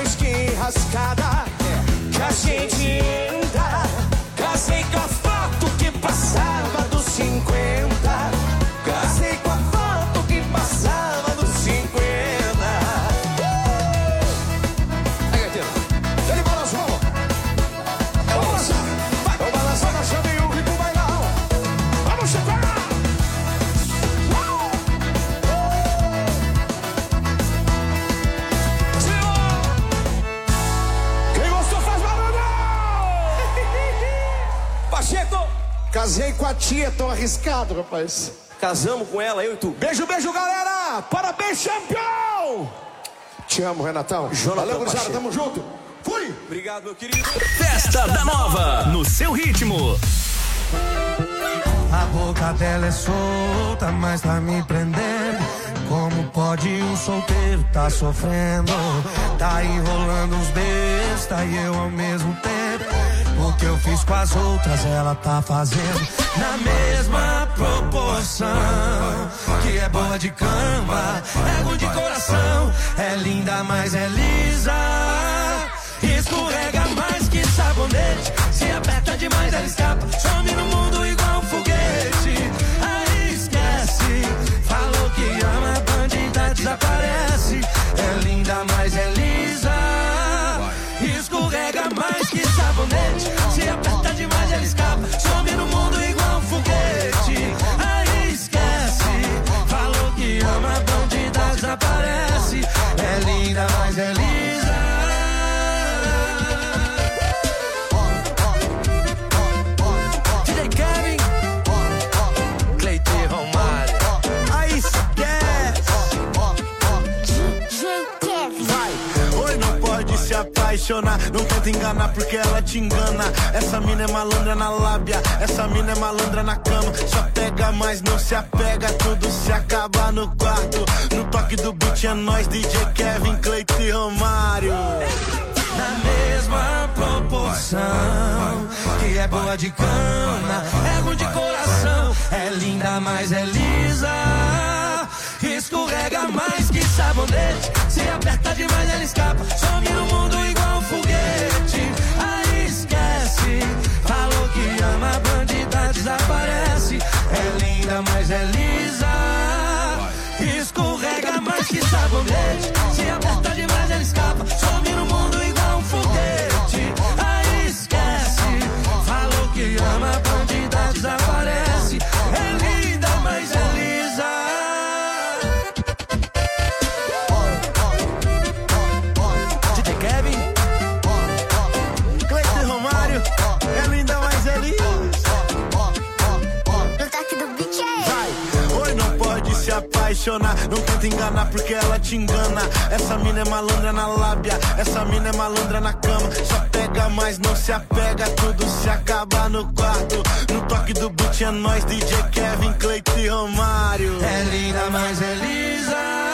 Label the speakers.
Speaker 1: mais que enrascada, que a gente anda. Casei com a foto que passava dos 50. Casei com a foto que passava dos 50. Aí, gaiteiro, ele balançou. Vamos balançar. Vai, vamos balançar na chave e o ritmo vai lá. Vamos chegar. Quem gostou faz barulho. Pacheco. Casei com a tia, tô arriscado, rapaz.
Speaker 2: Casamos com ela, eu e tu.
Speaker 1: Beijo, beijo, galera! Parabéns, campeão! Te amo, Renatão. Valeu, gurizada, tamo junto. Fui!
Speaker 2: Obrigado, meu querido.
Speaker 3: Festa da Nova, no seu ritmo.
Speaker 4: A boca dela é solta, mas tá me prendendo. Como pode um solteiro tá sofrendo? Tá enrolando uns besta e eu ao mesmo tempo. O que eu fiz com as outras ela tá fazendo na mesma proporção. Que é boa de cama, é ruim de coração. É linda, mas é lisa. Escorrega mais que sabonete. Se aperta demais ela escapa. Some no mundo igual um foguete. Aí esquece. Falou que ama, bandida desaparece. É linda, mas é lisa. Escorrega mais que sabonete. Se aperta demais ela escapa. Some no mundo igual um foguete. Aí esquece. Falou que ama, bandida desaparece. É linda, mas é lisa. DJ Kevin, Cleiton Romário. Aí esquece.
Speaker 5: DJ Kevin.
Speaker 4: Vai, oi, não pode se apaixonar. Não tenta enganar porque ela te engana. Essa mina é malandra na lábia. Essa mina é malandra na cama. Só pega, mas não se apega. Tudo se acaba no quarto. No toque do beat é nós, DJ Kevin, Cleiton e Romário. Na mesma proporção. Que é boa de cama, é ruim de coração. É linda, mas é lisa. Escorrega mais que sabonete. Se aperta demais ela escapa. Some no mundo igual um foguete. Aí esquece. Falou que ama, bandida desaparece. É linda, mas é lisa. Escorrega mais que sabonete. Se aperta demais ela escapa. Some no mundo igual um foguete. Aí esquece. Falou que ama, bandida desaparece. É linda, mas é lisa. DJ Kevin, Cleiton Romário. É linda, mas é lisa.
Speaker 5: No toque do beat é.
Speaker 4: Vai, oi, não pode se apaixonar. Não tenta enganar porque ela te engana. Essa mina é malandra na lábia. Essa mina é malandra na cama. Só pega, mas não se apega. Tudo se acaba no quarto. No toque do beat é nós, DJ Kevin, Cleiton e Romário. É linda, mas é lisa.